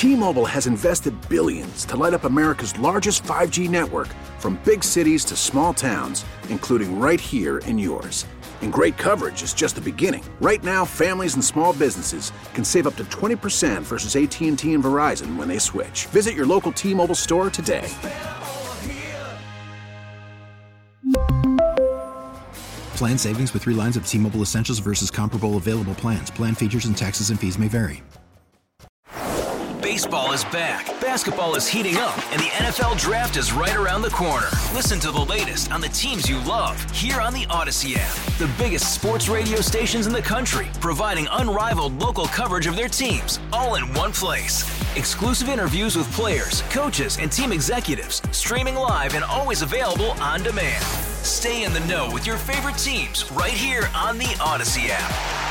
T-Mobile has invested billions to light up America's largest 5G network, from big cities to small towns, including right here in yours. And great coverage is just the beginning. Right now, families and small businesses can save up to 20% versus AT&T and Verizon when they switch. Visit your local T-Mobile store today. Plan savings with 3 lines of T-Mobile Essentials versus comparable available plans. Plan features and taxes and fees may vary. Baseball is back, basketball is heating up, and the NFL Draft is right around the corner. Listen to the latest on the teams you love here on the Odyssey app. The biggest sports radio stations in the country, providing unrivaled local coverage of their teams, all in one place. Exclusive interviews with players, coaches, and team executives, streaming live and always available on demand. Stay in the know with your favorite teams right here on the Odyssey app.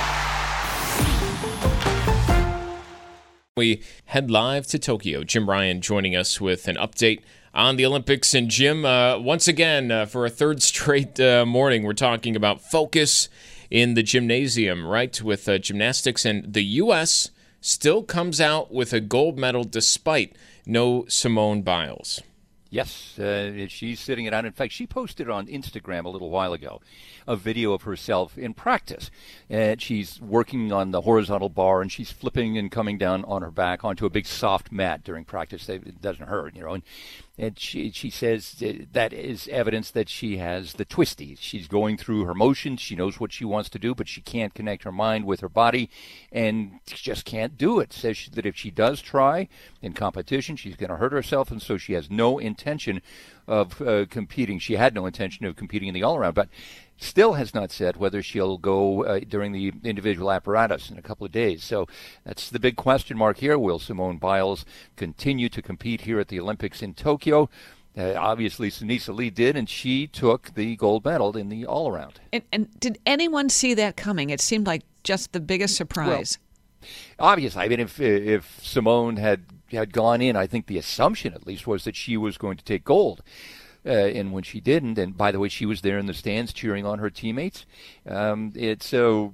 We head live to Tokyo. Jim Ryan joining us with an update on the Olympics. And Jim, once again, for a third straight morning, we're talking about focus in the gymnasium, right, with gymnastics. And the U.S. still comes out with a gold medal despite no Simone Biles. Yes, she's sitting it out. In fact, she posted on Instagram a little while ago a video of herself in practice. And she's working on the horizontal bar, and she's flipping and coming down on her back onto a big soft mat during practice. It doesn't hurt, you know. And she says that is evidence that she has the twisties. She's going through her motions. She knows what she wants to do, but she can't connect her mind with her body, and she just can't do it. Says that if she does try in competition, she's going to hurt herself, and so she has no intention of competing. She had no intention of competing in the all-around, but still has not said whether she'll go during the individual apparatus in a couple of days. So that's the big question mark here. Will Simone Biles continue to compete here at the Olympics in Tokyo? Obviously, Sunisa Lee did, and she took the gold medal in the all-around. And did anyone see that coming? It seemed like just the biggest surprise. Well, obviously, I mean, if Simone had gone in, I think the assumption at least was that she was going to take gold. And when she didn't, and by the way, she was there in the stands cheering on her teammates. We're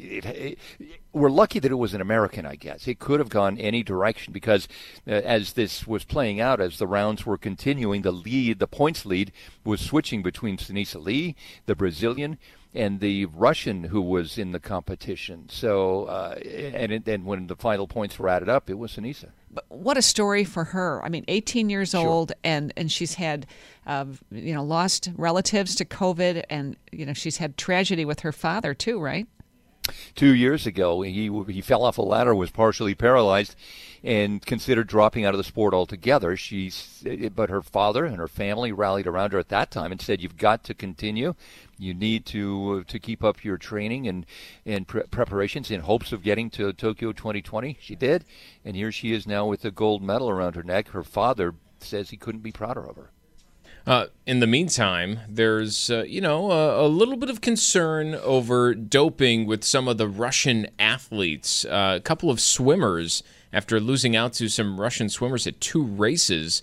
lucky that it was an American, I guess. It could have gone any direction because as this was playing out, as the rounds were continuing, the points lead was switching between Sunisa Lee, the Brazilian, and the Russian who was in the competition. So, and when the final points were added up, it was Sunisa. But what a story for her. I mean, 18 years old, and she's had, lost relatives to COVID, and, she's had tragedy with her father too, right? 2 years ago, he fell off a ladder, was partially paralyzed, and considered dropping out of the sport altogether. But her father and her family rallied around her at that time and said, "You've got to continue. You need to keep up your training and preparations in hopes of getting to Tokyo 2020." She did, and here she is now with a gold medal around her neck. Her father says he couldn't be prouder of her. In the meantime, there's, a little bit of concern over doping with some of the Russian athletes. A couple of swimmers, after losing out to some Russian swimmers at 2 races,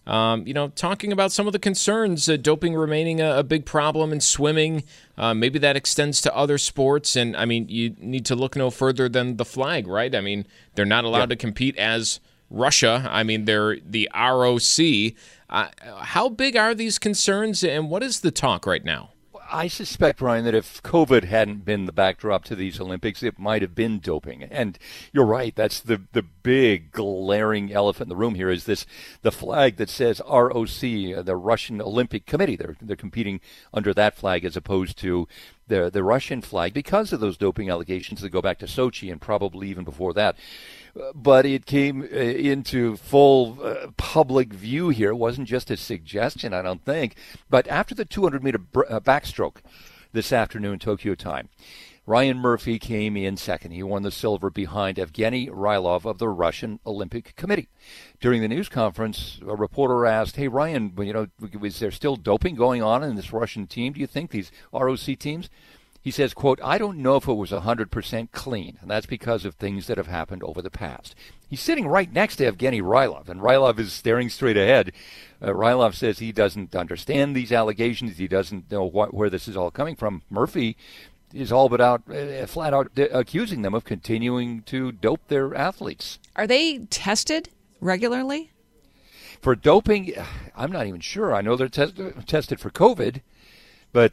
talking about some of the concerns, doping remaining a big problem in swimming. Maybe that extends to other sports. And, I mean, you need to look no further than the flag, right? I mean, they're not allowed to compete as Russia. I mean, they're the ROC. How big are these concerns, and what is the talk right now? I suspect, Ryan, that if COVID hadn't been the backdrop to these Olympics, it might have been doping. And you're right, that's the big glaring elephant in the room here is the flag that says ROC, the Russian Olympic Committee. They're competing under that flag as opposed to the Russian flag because of those doping allegations that go back to Sochi and probably even before that. But it came into full public view here. It wasn't just a suggestion, I don't think. But after the 200-meter backstroke this afternoon, Tokyo time, Ryan Murphy came in second. He won the silver behind Evgeny Rylov of the Russian Olympic Committee. During the news conference, a reporter asked, "Hey, Ryan, is there still doping going on in this Russian team? Do you think these ROC teams?" He says, quote, "I don't know if it was 100% clean, and that's because of things that have happened over the past." He's sitting right next to Evgeny Rylov, and Rylov is staring straight ahead. Rylov says he doesn't understand these allegations. He doesn't know where this is all coming from. Murphy is all but out, flat out accusing them of continuing to dope their athletes. Are they tested regularly? For doping, I'm not even sure. I know they're tested for COVID, but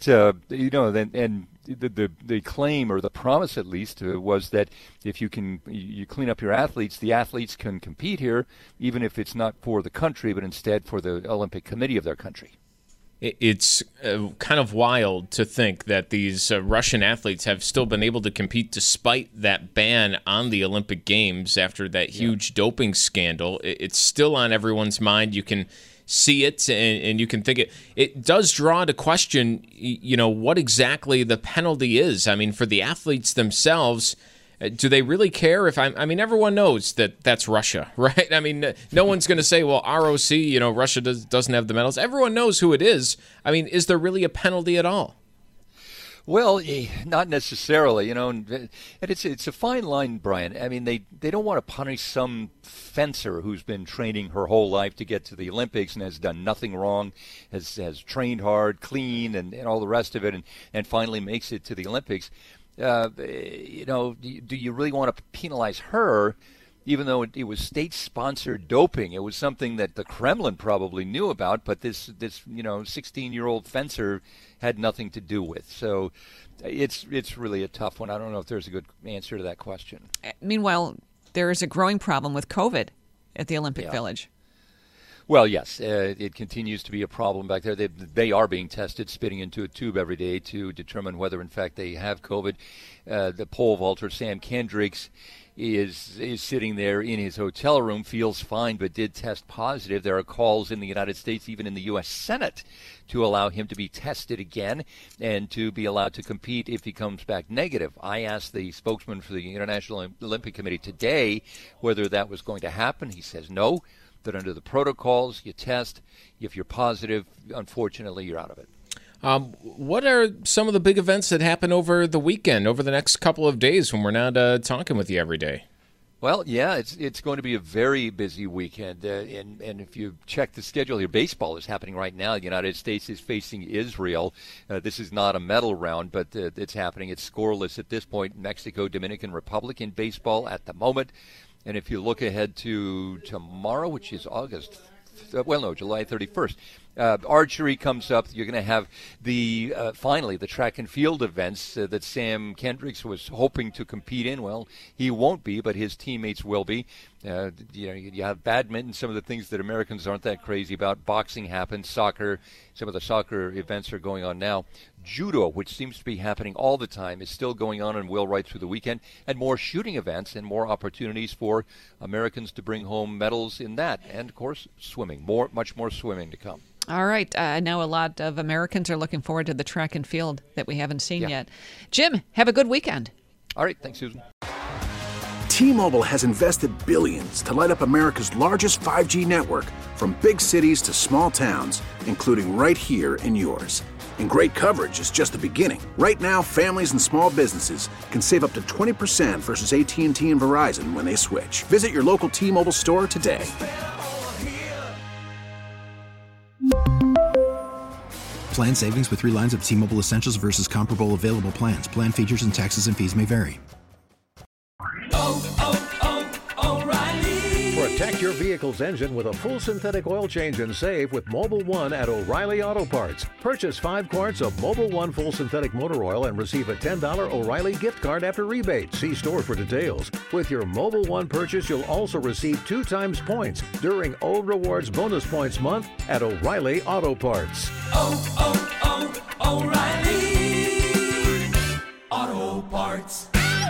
the claim, or the promise at least, was that if you clean up your athletes, the athletes can compete here, even if it's not for the country, but instead for the Olympic Committee of their country. It's kind of wild to think that these Russian athletes have still been able to compete despite that ban on the Olympic Games after that huge doping scandal. It's still on everyone's mind. You can see it, and you can think it does draw to question, what exactly the penalty is. I mean, for the athletes themselves, do they really care? Everyone knows that that's Russia, right? I mean, no one's going to say, well, ROC, Russia doesn't have the medals. Everyone knows who it is. I mean, is there really a penalty at all? Well, not necessarily, and it's a fine line, Brian. I mean, they don't want to punish some fencer who's been training her whole life to get to the Olympics and has done nothing wrong, has trained hard, clean, and all the rest of it, and finally makes it to the Olympics. Do you really want to penalize her, even though it was state-sponsored doping? It was something that the Kremlin probably knew about, but this 16-year-old fencer had nothing to do with. So it's really a tough one. I don't know if there's a good answer to that question. Meanwhile, there is a growing problem with COVID at the Olympic Village. Well, yes, it continues to be a problem back there. They are being tested, spitting into a tube every day to determine whether, in fact, they have COVID. The pole vaulter, Sam Kendricks, is sitting there in his hotel room, feels fine, but did test positive. There are calls in the United States, even in the U.S. Senate, to allow him to be tested again and to be allowed to compete if he comes back negative. I asked the spokesman for the International Olympic Committee today whether that was going to happen. He says no, that under the protocols, you test. If you're positive, unfortunately, you're out of it. What are some of the big events that happen over the weekend, over the next couple of days when we're not talking with you every day? Well, yeah, it's going to be a very busy weekend. And if you check the schedule here, baseball is happening right now. The United States is facing Israel. This is not a medal round, but it's happening. It's scoreless at this point. Mexico, Dominican Republic in baseball at the moment. And if you look ahead to tomorrow, which is July 31st, archery comes up. You're going to have finally the track and field events that Sam Kendricks was hoping to compete in. Well, he won't be, but his teammates will be. You have badminton, some of the things that Americans aren't that crazy about. Boxing happens, soccer, some of the soccer events are going on now. Judo, which seems to be happening all the time, is still going on and will right through the weekend. And more shooting events and more opportunities for Americans to bring home medals in that. And, of course, swimming. Much more swimming to come. All right. I know a lot of Americans are looking forward to the track and field that we haven't seen yet. Jim, have a good weekend. All right. Thanks, Susan. T-Mobile has invested billions to light up America's largest 5G network, from big cities to small towns, including right here in yours. And great coverage is just the beginning. Right now, families and small businesses can save up to 20% versus AT&T and Verizon when they switch. Visit your local T-Mobile store today. Plan savings with 3 lines of T-Mobile Essentials versus comparable available plans. Plan features and taxes and fees may vary. Protect your vehicle's engine with a full synthetic oil change and save with Mobil 1 at O'Reilly Auto Parts. Purchase 5 quarts of Mobil 1 full synthetic motor oil and receive a $10 O'Reilly gift card after rebate. See store for details. With your Mobil 1 purchase, you'll also receive 2 times points during O Rewards Bonus Points Month at O'Reilly Auto Parts. O'Reilly Auto Parts.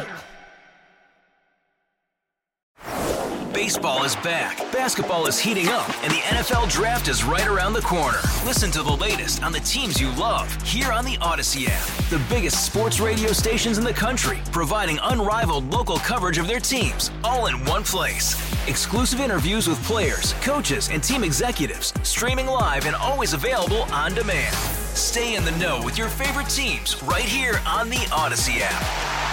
Baseball is back, basketball is heating up, and the NFL Draft is right around the corner. Listen to the latest on the teams you love here on the Odyssey app. The biggest sports radio stations in the country, providing unrivaled local coverage of their teams, all in one place. Exclusive interviews with players, coaches, and team executives, streaming live and always available on demand. Stay in the know with your favorite teams right here on the Odyssey app.